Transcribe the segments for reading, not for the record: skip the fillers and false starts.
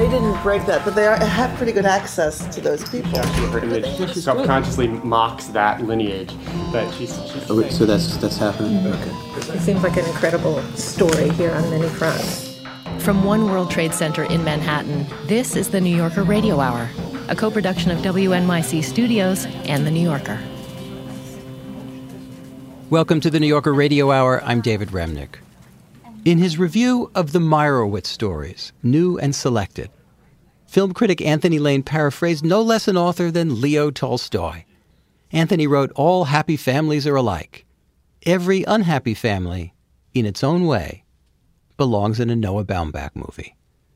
they didn't break that, but they have pretty good access to those people. Her image subconsciously mocks that lineage, but she's so that's happening? Okay. It seems like an incredible story here on many fronts. From One World Trade Center in Manhattan, this is the New Yorker Radio Hour, a co-production of WNYC Studios and The New Yorker. Welcome to the New Yorker Radio Hour. I'm David Remnick. In his review of the Meyerowitz stories, new and selected, film critic Anthony Lane paraphrased no less an author than Leo Tolstoy. Anthony wrote, "All happy families are alike. Every unhappy family, in its own way, belongs in a Noah Baumbach movie."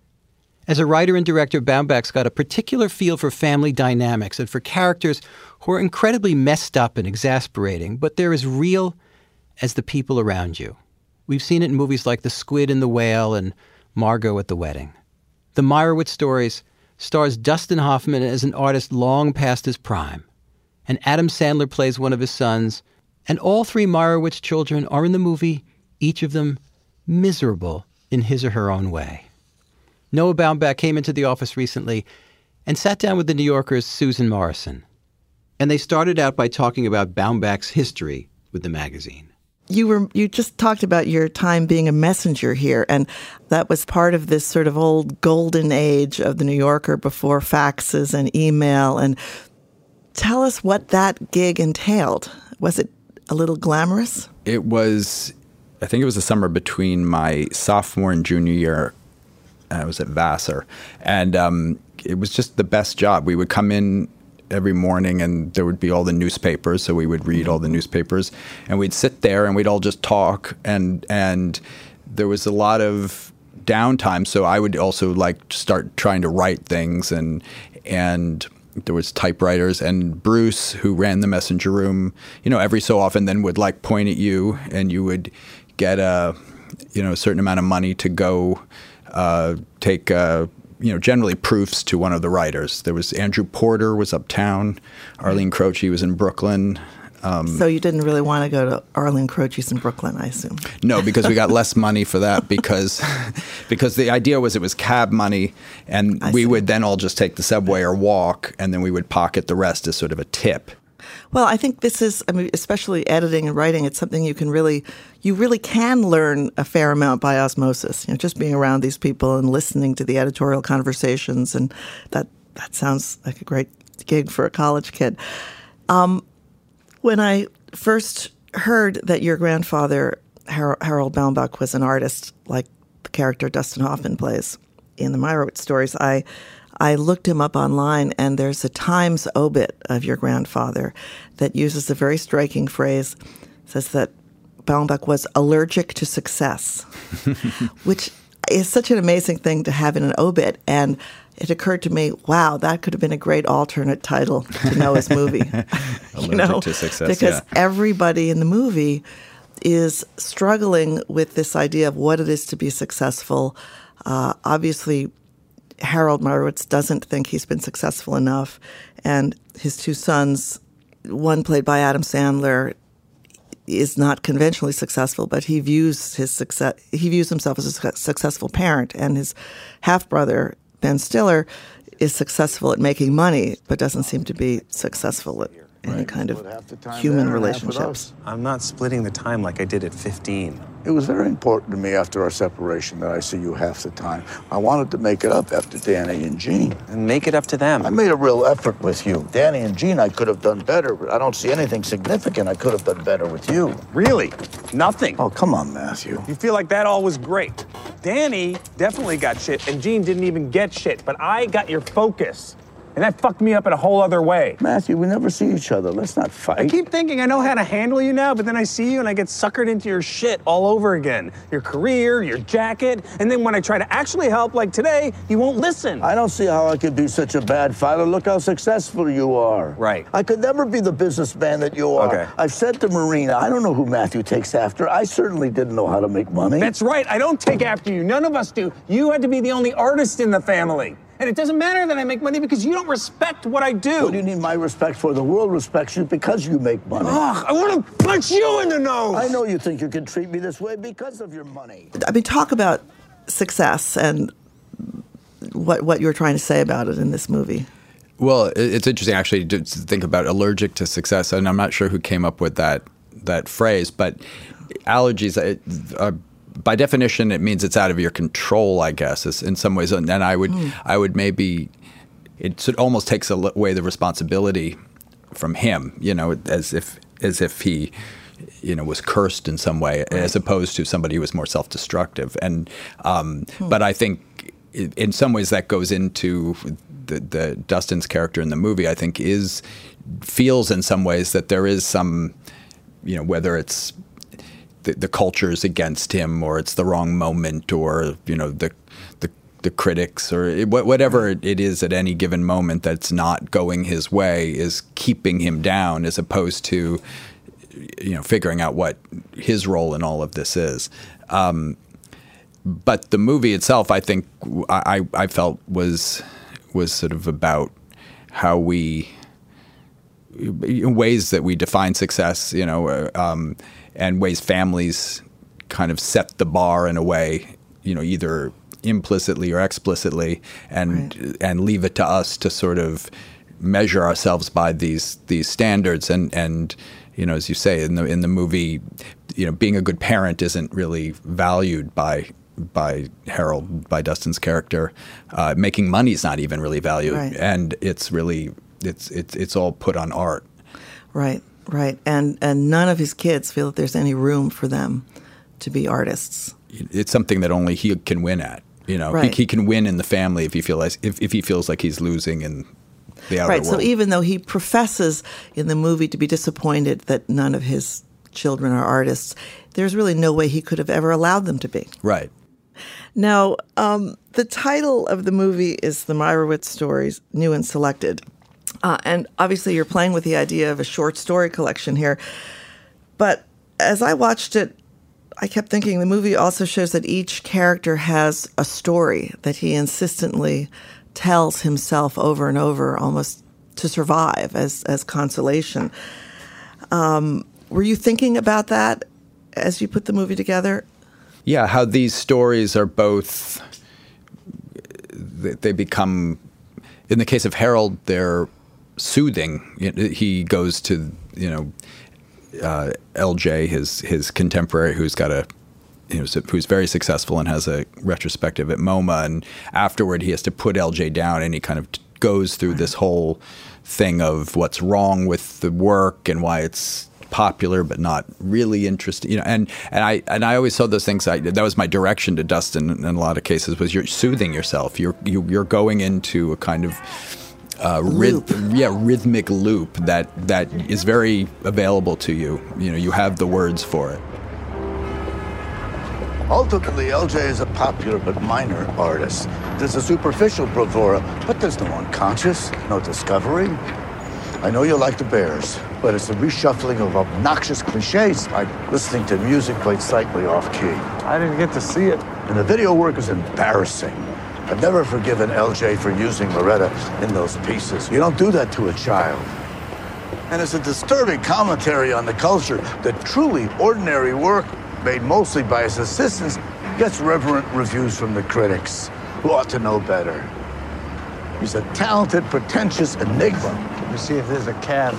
As a writer and director, Baumbach's got a particular feel for family dynamics and for characters who are incredibly messed up and exasperating, but they're as real as the people around you. We've seen it in movies like The Squid and the Whale and Margot at the Wedding. The Meyerowitz stories stars Dustin Hoffman as an artist long past his prime, and Adam Sandler plays one of his sons, and all three Meyerowitz children are in the movie, each of them miserable in his or her own way. Noah Baumbach came into the office recently and sat down with the New Yorker's Susan Morrison. And they started out by talking about Baumbach's history with the magazine. You just talked about your time being a messenger here, and that was part of this sort of old golden age of the New Yorker before faxes and email. And tell us what that gig entailed. Was it a little glamorous? It was, I think it was the summer between my sophomore and junior year. I was at Vassar, and it was just the best job. We would come in every morning, and there would be all the newspapers, so we would read all the newspapers, and we'd sit there, and we'd all just talk, and there was a lot of downtime, so I would also like start trying to write things, and there was typewriters, and Bruce, who ran the messenger room, every so often then would like point at you, and you would get a certain amount of money to go take generally proofs to one of the writers. There was Andrew Porter was uptown, Arlene Croce was in Brooklyn. So you didn't really want to go to Arlene Croce's in Brooklyn, I assume. No, because we got less money for that because the idea was it was cab money, and we would then all just take the subway or walk, and then we would pocket the rest as sort of a tip. Well, I think this is, especially editing and writing, it's something you really can learn a fair amount by osmosis. Just being around these people and listening to the editorial conversations, and that sounds like a great gig for a college kid. When I first heard that your grandfather, Harold Baumbach, was an artist like the character Dustin Hoffman plays in the Meyerowitz stories, I looked him up online, and there's a Times obit of your grandfather that uses a very striking phrase. It says that Baumbach was allergic to success, which is such an amazing thing to have in an obit. And it occurred to me, wow, that could have been a great alternate title to Noah's movie. Allergic to success, because everybody in the movie is struggling with this idea of what it is to be successful. Obviously, Harold Meyerowitz doesn't think he's been successful enough, and his two sons, one played by Adam Sandler, is not conventionally successful, but he views himself as a successful parent, and his half-brother, Ben Stiller, is successful at making money, but doesn't seem to be successful at any kind of human relationships. I'm not splitting the time like I did at 15. It was very important to me after our separation that I see you half the time. I wanted to make it up after Danny and Jean. And make it up to them. I made a real effort with you. Danny and Jean, I could have done better, but I don't see anything significant I could have done better with you. Really? Nothing? Oh, come on, Matthew. You feel like that all was great. Danny definitely got shit, and Jean didn't even get shit, but I got your focus. And that fucked me up in a whole other way. Matthew, we never see each other. Let's not fight. I keep thinking I know how to handle you now, but then I see you and I get suckered into your shit all over again. Your career, your jacket, and then when I try to actually help, like today, you won't listen. I don't see how I could be such a bad father. Look how successful you are. Right. I could never be the businessman that you are. Okay. I've said to Marina, I don't know who Matthew takes after. I certainly didn't know how to make money. That's right. I don't take after you. None of us do. You had to be the only artist in the family. And it doesn't matter that I make money because you don't respect what I do. What do you need my respect for? The world respects you because you make money. Ugh, I want to punch you in the nose. I know you think you can treat me this way because of your money. Talk about success and what you're trying to say about it in this movie. Well, it's interesting actually to think about allergic to success, and I'm not sure who came up with that phrase, but allergies, by definition, it means it's out of your control, I guess, in some ways. And I would maybe, it almost takes away the responsibility from him, as if he, was cursed in some way, right, as opposed to somebody who was more self-destructive. And but I think in some ways that goes into the Dustin's character in the movie. I think feels in some ways that there is some, whether it's the culture is against him, or it's the wrong moment, or the critics, or whatever it is at any given moment that's not going his way is keeping him down, as opposed to figuring out what his role in all of this is. But the movie itself, I think, I felt was sort of about how ways that we define success, and ways families kind of set the bar in a way, either implicitly or explicitly, and leave it to us to sort of measure ourselves by these standards. And as you say in the movie, being a good parent isn't really valued by Harold, by Dustin's character. Making money is not even really valued, right, and it's really it's all put on art. Right. And none of his kids feel that there's any room for them to be artists. It's something that only he can win at. Right. He can win in the family if he feels like he's losing in the outer world. Right. So even though he professes in the movie to be disappointed that none of his children are artists, there's really no way he could have ever allowed them to be. Right. Now, the title of the movie is The Meyerowitz Stories, New and Selected. And obviously you're playing with the idea of a short story collection here. But as I watched it, I kept thinking the movie also shows that each character has a story that he insistently tells himself over and over, almost to survive as consolation. Were you thinking about that as you put the movie together? Yeah, how these stories are both, they become, in the case of Harold, they're soothing. He goes to, LJ, his contemporary, who's very successful and has a retrospective at MoMA, and afterward he has to put LJ down, and he kind of goes through this whole thing of what's wrong with the work and why it's popular but not really interesting, and I always saw those things. That was my direction to Dustin in a lot of cases, was you're soothing yourself. You're going into a kind of rhythmic loop that is very available to you. You have the words for it. Ultimately, LJ is a popular but minor artist. There's a superficial bravura, but there's no unconscious, no discovery. I know you like the Bears, but it's a reshuffling of obnoxious cliches, like listening to music played slightly off-key. I didn't get to see it. And the video work is embarrassing. I've never forgiven LJ for using Loretta in those pieces. You don't do that to a child. And it's a disturbing commentary on the culture that truly ordinary work, made mostly by his assistants, gets reverent reviews from the critics, who ought to know better. He's a talented, pretentious enigma. Let me see if there's a cab.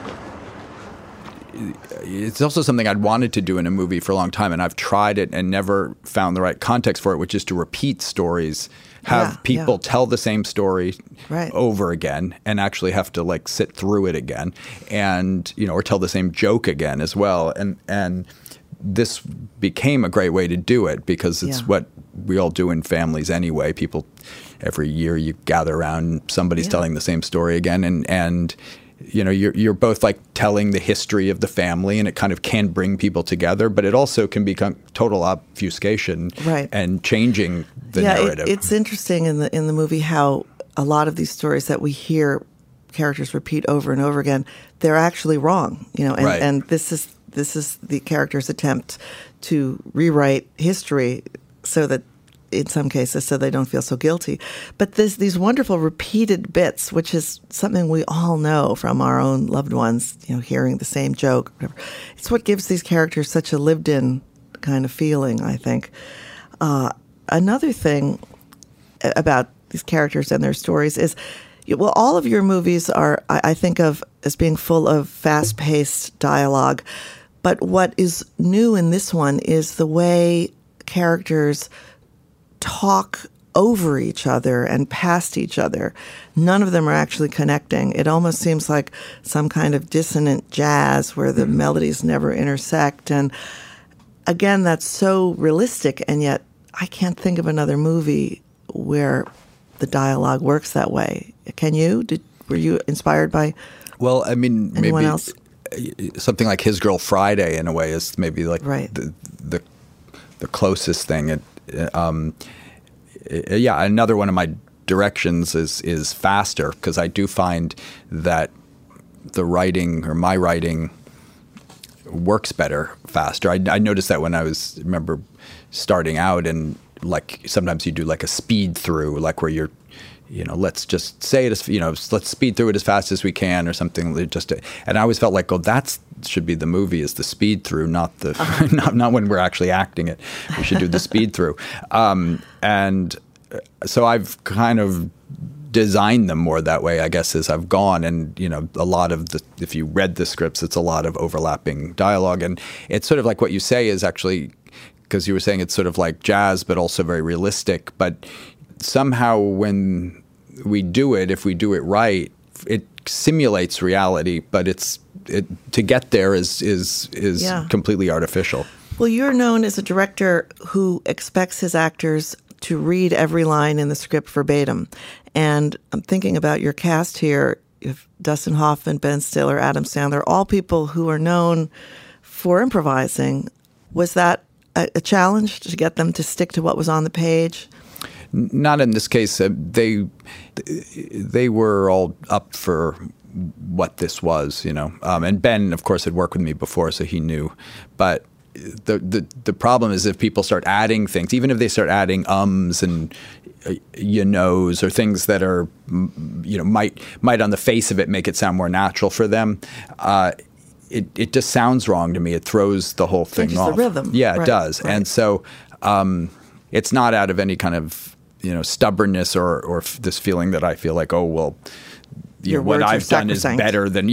It's also something I'd wanted to do in a movie for a long time, and I've tried it and never found the right context for it, which is to repeat stories, have people tell the same story over again, and actually have to sit through it again, and or tell the same joke again as well, and this became a great way to do it, because it's what we all do in families anyway. People, every year you gather around, somebody's telling the same story again, and you're both telling the history of the family, and it kind of can bring people together, but it also can become total obfuscation and changing the narrative. It's interesting in the movie how a lot of these stories that we hear characters repeat over and over again, they're actually wrong, and this is the character's attempt to rewrite history so that, in some cases, so they don't feel so guilty. But there's these wonderful repeated bits, which is something we all know from our own loved ones, hearing the same joke. Whatever. It's what gives these characters such a lived-in kind of feeling, I think. Another thing about these characters and their stories is, well, all of your movies are, I think of as being full of fast-paced dialogue. But what is new in this one is the way characters talk over each other and past each other. None of them are actually connecting. It almost seems like some kind of dissonant jazz where the melodies never intersect. And again, that's so realistic, and yet I can't think of another movie where the dialogue works that way. Can you? Were you inspired by Well, I mean, anyone maybe else? Something like His Girl Friday, in a way, is maybe like Right. the closest thing. Yeah, another one of my directions is faster, because I do find that the writing, or my writing, works better faster. I noticed that when I remember starting out, and like sometimes you do like a speed through, like where you're, let's just say it as, let's speed through it as fast as we can or something. And I always felt like, that should be the movie, is the speed through, not the not when we're actually acting it. We should do the speed through. And so I've kind of designed them more that way, I guess, as I've gone. And, a lot of if you read the scripts, it's a lot of overlapping dialogue. And it's sort of like what you say is actually, because you were saying it's sort of like jazz, but also very realistic. But somehow when we do it, if we do it right, it simulates reality, but to get there is completely artificial. Well, you're known as a director who expects his actors to read every line in the script verbatim. And I'm thinking about your cast here. You have Dustin Hoffman, Ben Stiller, Adam Sandler, all people who are known for improvising. Was that a challenge to get them to stick to what was on the page? Not in this case. They were all up for what this was, And Ben, of course, had worked with me before, so he knew. But the problem is if people start adding things, even if they start adding ums and knows, or things that are, might on the face of it make it sound more natural for them, it just sounds wrong to me. It throws the whole thing off. The rhythm. Yeah, it Right, does. right. And so it's not out of any kind of stubbornness or this feeling that I feel like, what I've done is better than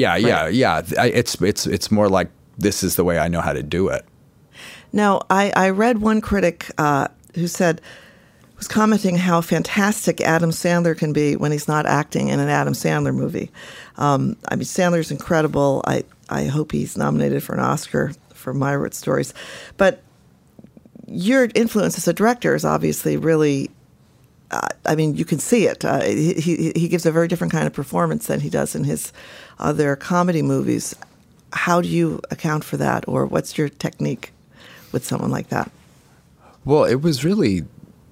It's more like, this is the way I know how to do it. Now, I read one critic who was commenting how fantastic Adam Sandler can be when he's not acting in an Adam Sandler movie. Sandler's incredible. I hope he's nominated for an Oscar for Meyerowitz Stories. But your influence as a director is obviously really, you can see it. He gives a very different kind of performance than he does in his other comedy movies. How do you account for that, or what's your technique with someone like that? Well, it was really,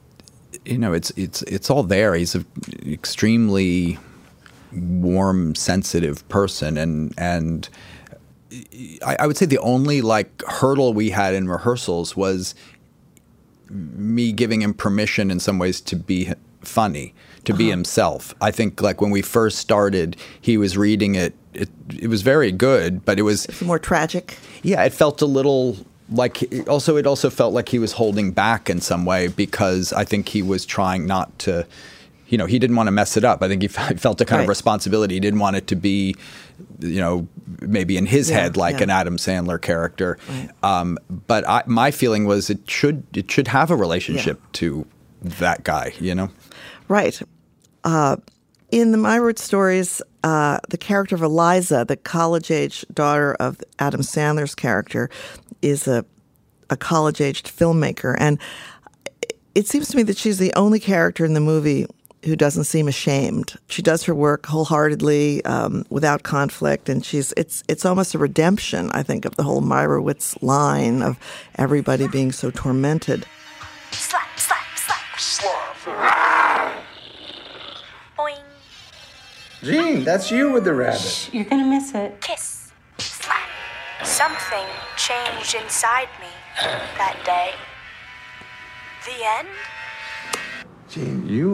it's all there. He's an extremely warm, sensitive person, and I would say the only hurdle we had in rehearsals was me giving him permission in some ways to be funny, to be himself. I think when we first started, he was reading it. It was very good, but it was more tragic. Yeah, it felt a little like. It also felt like he was holding back in some way, because I think he was trying not to. He didn't want to mess it up. I think he felt a kind of responsibility. He didn't want it to be, maybe in his head an Adam Sandler character. Right. But my feeling was it should have a relationship to that guy. Right. In the Meyerowitz Stories, the character of Eliza, the college-age daughter of Adam Sandler's character, is a college-aged filmmaker. And it seems to me that she's the only character in the movie who doesn't seem ashamed. She does her work wholeheartedly, without conflict, and it's almost a redemption, I think, of the whole Meyerowitz line of everybody being so tormented. Slap, slap, slap. Slap. Boing. Gene, that's you with the rabbit. Shh, you're gonna miss it. Kiss. Slap. Something changed inside me that day. The end? Gene, you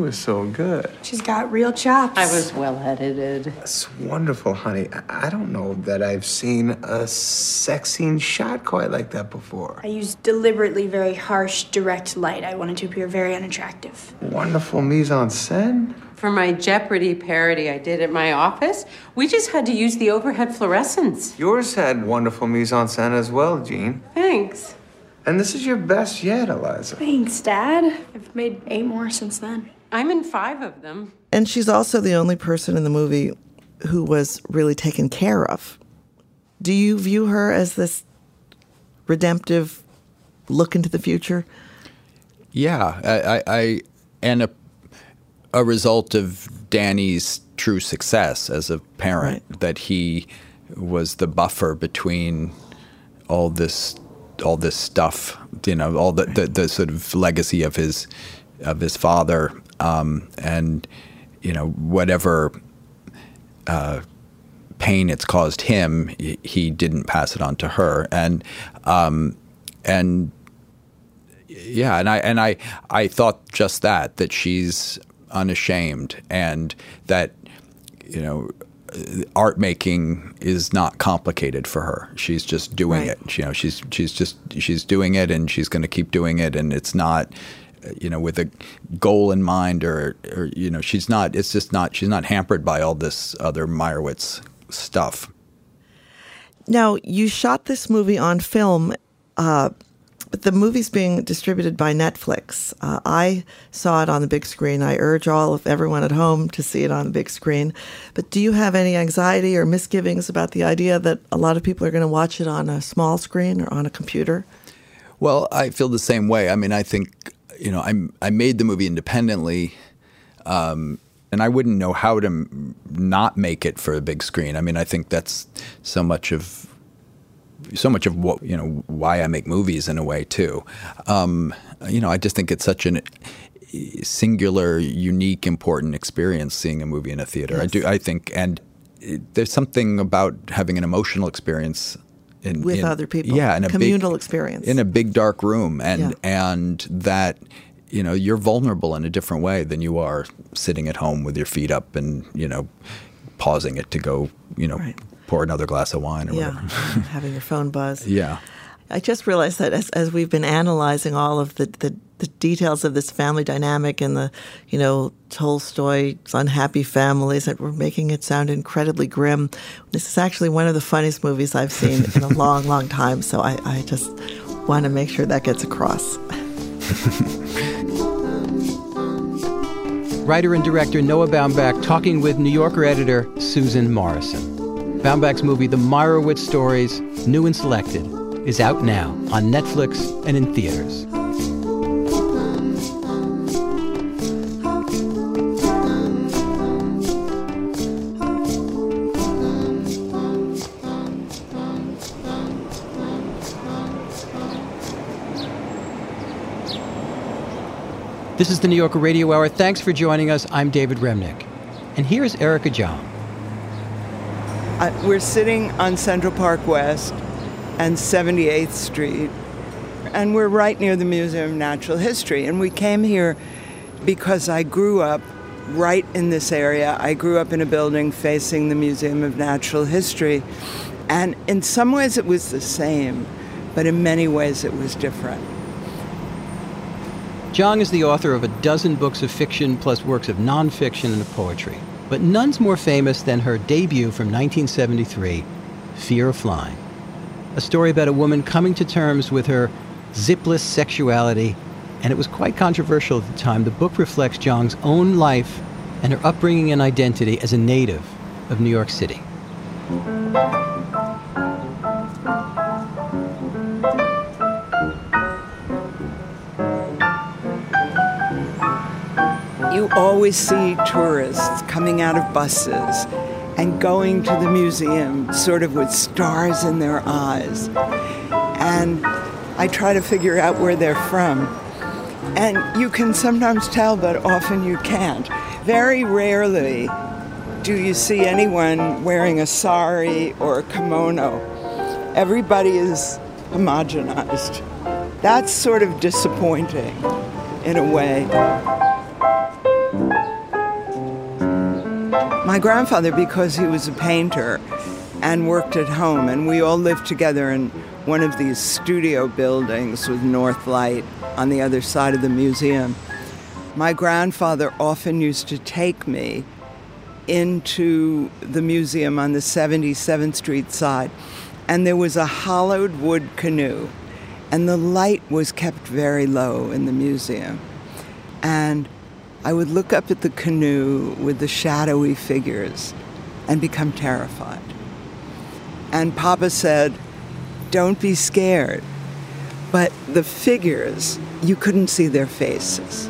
was so good. She's got real chops. I was well edited. That's wonderful, honey. I don't know that I've seen a sex scene shot quite like that before. I used deliberately very harsh, direct light. I wanted to appear very unattractive. Wonderful mise en scène. For my Jeopardy parody I did at my office, we just had to use the overhead fluorescents. Yours had wonderful mise en scène as well, Jean. Thanks. And this is your best yet, Eliza. Thanks, Dad. I've made 8 more since then. I'm in 5 of them. And she's also the only person in the movie who was really taken care of. Do you view her as this redemptive look into the future? Yeah, I and a result of Danny's true success as a parent, right, that he was the buffer between all this stuff, you know, all the sort of legacy of his father, and you know, whatever pain it's caused him, he didn't pass it on to her, and yeah, and I thought just that she's unashamed, and that, you know, art making is not complicated for her. She's just doing right. it. You know, she's doing it, and she's going to keep doing it, and it's not, you know, with a goal in mind, or you know, she's not. It's just not. She's not hampered by all this other Meyerowitz stuff. Now, you shot this movie on film. But the movie's being distributed by Netflix. I saw it on the big screen. I urge everyone at home to see it on the big screen. But do you have any anxiety or misgivings about the idea that a lot of people are going to watch it on a small screen or on a computer? Well, I feel the same way. I mean, I think, you know, I made the movie independently, and I wouldn't know how to not make it for a big screen. I mean, I think that's so much of what, you know, why I make movies in a way too. You know, I just think it's such a singular, unique, important experience seeing a movie in a theater. Yes. I think, and there's something about having an emotional experience with other people. Yeah, in a communal experience in a big dark room, and that, you know, you're vulnerable in a different way than you are sitting at home with your feet up and, you know, pausing it to go, you know. Right. Pour another glass of wine or whatever. Having your phone buzz. Yeah. I just realized that as we've been analyzing all of the details of this family dynamic and the, you know, Tolstoy's unhappy families, that we're making it sound incredibly grim. This is actually one of the funniest movies I've seen in a long, long time. So I just want to make sure that gets across. Writer and director Noah Baumbach talking with New Yorker editor Susan Morrison. Baumbach's movie, The Meyerowitz Stories, New and Selected, is out now on Netflix and in theaters. This is the New Yorker Radio Hour. Thanks for joining us. I'm David Remnick. And here's Erica Jong. We're sitting on Central Park West and 78th Street, and we're right near the Museum of Natural History. And we came here because I grew up right in this area. I grew up in a building facing the Museum of Natural History, and in some ways it was the same, but in many ways it was different. Jong is the author of a dozen books of fiction plus works of nonfiction and of poetry. But none's more famous than her debut from 1973, Fear of Flying. A story about a woman coming to terms with her zipless sexuality, and it was quite controversial at the time. The book reflects Jong's own life and her upbringing and identity as a native of New York City. You always see tourists coming out of buses and going to the museum sort of with stars in their eyes. And I try to figure out where they're from. And you can sometimes tell, but often you can't. Very rarely do you see anyone wearing a sari or a kimono. Everybody is homogenized. That's sort of disappointing in a way. My grandfather, because he was a painter and worked at home, and we all lived together in one of these studio buildings with north light on the other side of the museum, my grandfather often used to take me into the museum on the 77th Street side, and there was a hollowed wood canoe, and the light was kept very low in the museum. And I would look up at the canoe with the shadowy figures and become terrified. And Papa said, "Don't be scared." But the figures, you couldn't see their faces.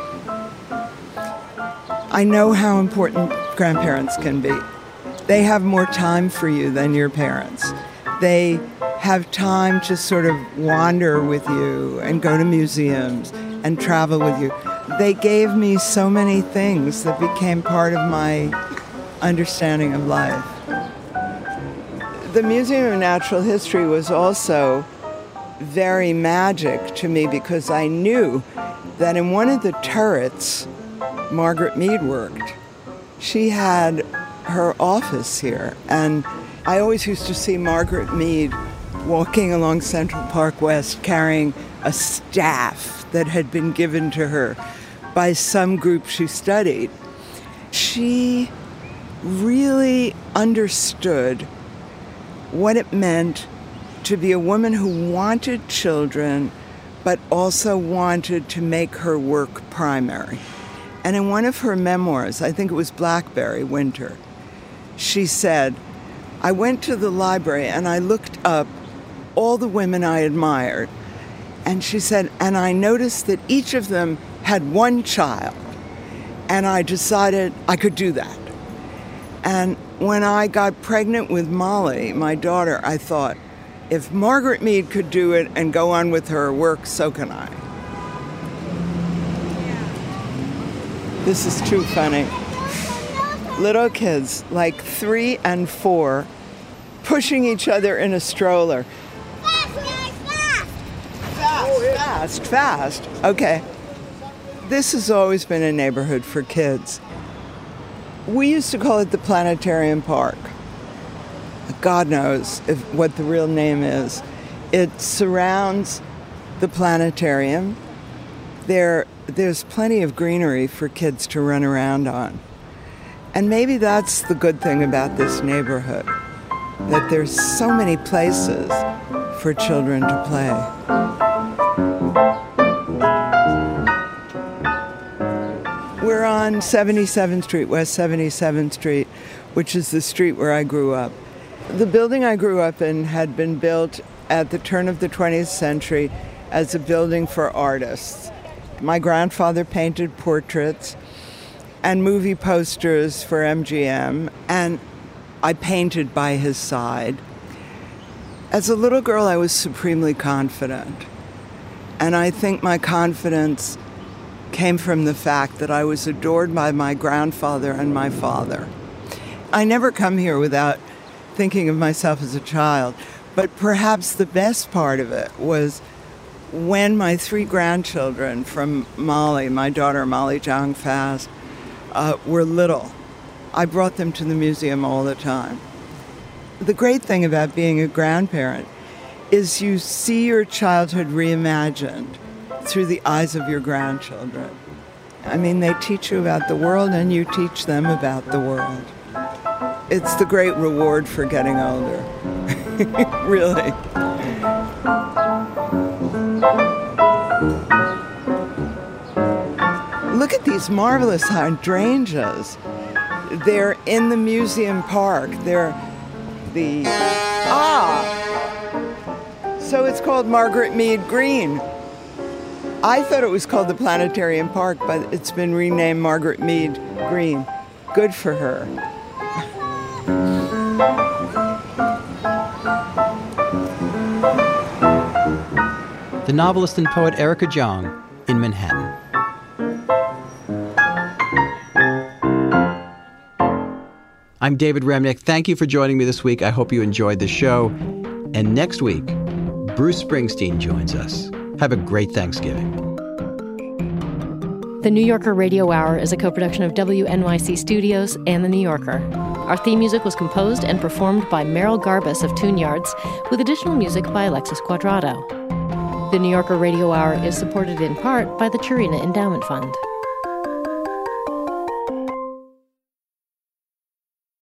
I know how important grandparents can be. They have more time for you than your parents. They have time to sort of wander with you and go to museums and travel with you. They gave me so many things that became part of my understanding of life. The Museum of Natural History was also very magic to me because I knew that in one of the turrets Margaret Mead worked, she had her office here. And I always used to see Margaret Mead walking along Central Park West carrying a staff that had been given to her by some group she studied. She really understood what it meant to be a woman who wanted children, but also wanted to make her work primary. And in one of her memoirs, I think it was Blackberry Winter, she said, "I went to the library and I looked up all the women I admired." And she said, "And I noticed that each of them had one child. And I decided I could do that." And when I got pregnant with Molly, my daughter, I thought, if Margaret Mead could do it and go on with her work, so can I. This is too funny. Little kids, like 3 and 4, pushing each other in a stroller. Fast. Okay. This has always been a neighborhood for kids. We used to call it the Planetarium Park. God knows what the real name is. It surrounds the planetarium. There's plenty of greenery for kids to run around on. And maybe that's the good thing about this neighborhood, that there's so many places for children to play. We're on 77th Street, West 77th Street, which is the street where I grew up. The building I grew up in had been built at the turn of the 20th century as a building for artists. My grandfather painted portraits and movie posters for MGM, and I painted by his side. As a little girl, I was supremely confident. And I think my confidence came from the fact that I was adored by my grandfather and my father. I never come here without thinking of myself as a child, but perhaps the best part of it was when my 3 grandchildren from Molly, my daughter Molly Jong Fast, were little. I brought them to the museum all the time. The great thing about being a grandparent is you see your childhood reimagined through the eyes of your grandchildren. I mean, they teach you about the world and you teach them about the world. It's the great reward for getting older. Really. Look at these marvelous hydrangeas. They're in the museum park. So it's called Margaret Mead Green. I thought it was called the Planetarium Park, but it's been renamed Margaret Mead Green. Good for her. The novelist and poet Erica Jong in Manhattan. I'm David Remnick. Thank you for joining me this week. I hope you enjoyed the show. And next week, Bruce Springsteen joins us. Have a great Thanksgiving. The New Yorker Radio Hour is a co-production of WNYC Studios and The New Yorker. Our theme music was composed and performed by Merrill Garbus of Tune Yards, with additional music by Alexis Quadrado. The New Yorker Radio Hour is supported in part by the Churina Endowment Fund.